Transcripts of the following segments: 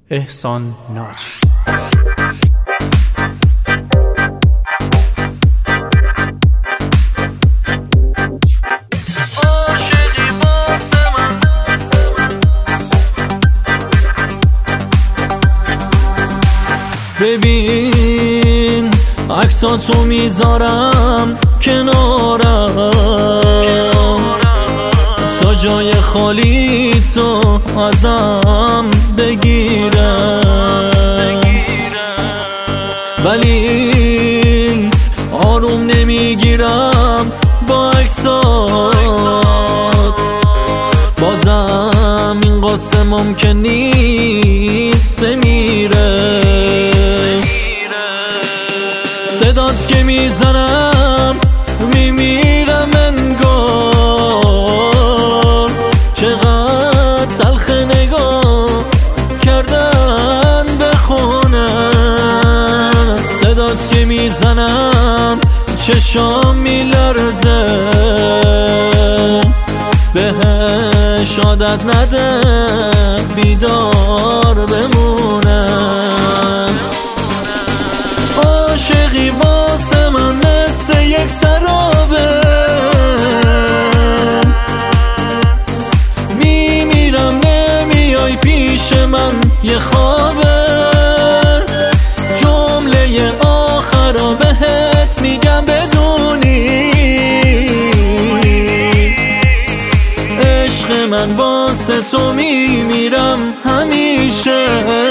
احسان ناجی. ببین عکساتو میذارم کنارم تا جای خالی تو ازم بگیرم، ولی آروم نمیگیرم با عکسات. بازم این قصه ممکن نیست بمیره. صدات که میزنم میمیرم انگار، چقدر تلخ نگاه کردن به خونم. صدات که میزنم چشام میلرزه، بهش عادت نده بیدار بمونم. عاشقی واسه من مثل یک سرابه، میمیرم نمیای پیش من، یه خوابه. جمله آخر بهت میگم بدونی، عشق من واسه تو میمیرم همیشه.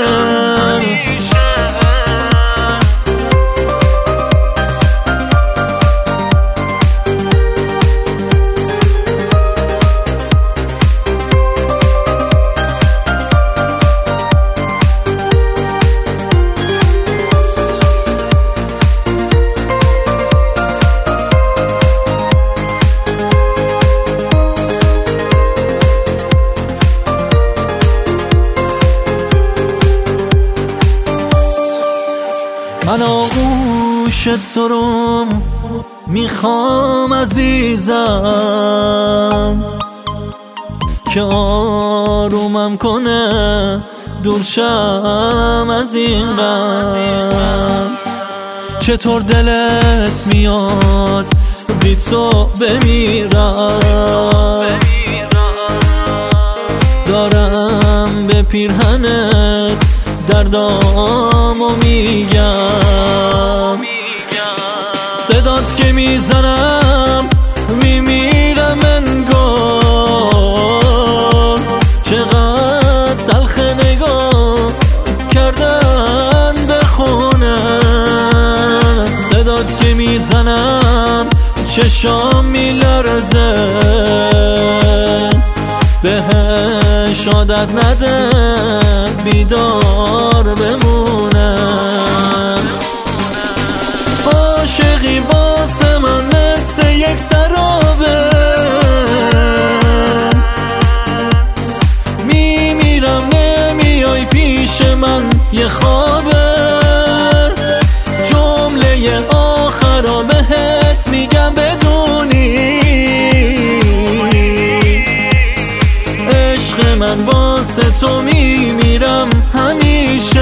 من آغوش تو رو میخوام عزیزم، که آرومم کنه دور شم از این غم. چطور دلت میاد بی تو بمیرم، دارم به پیرهنت دردامو میگم. صدات که میزنم میمیرم انگار، چقدر تلخ نگاه کردن به خونم. صدات که میزنم چشام میلرزه، بهش عادت نده بیدار بمونم. عاشقی واسه من مثل یک سرابه، میمیرم نمیای پیش من، یه خوابه. جمله آخر بهت میگم بدونی، عشق من واسه تو میمیرم همیشه.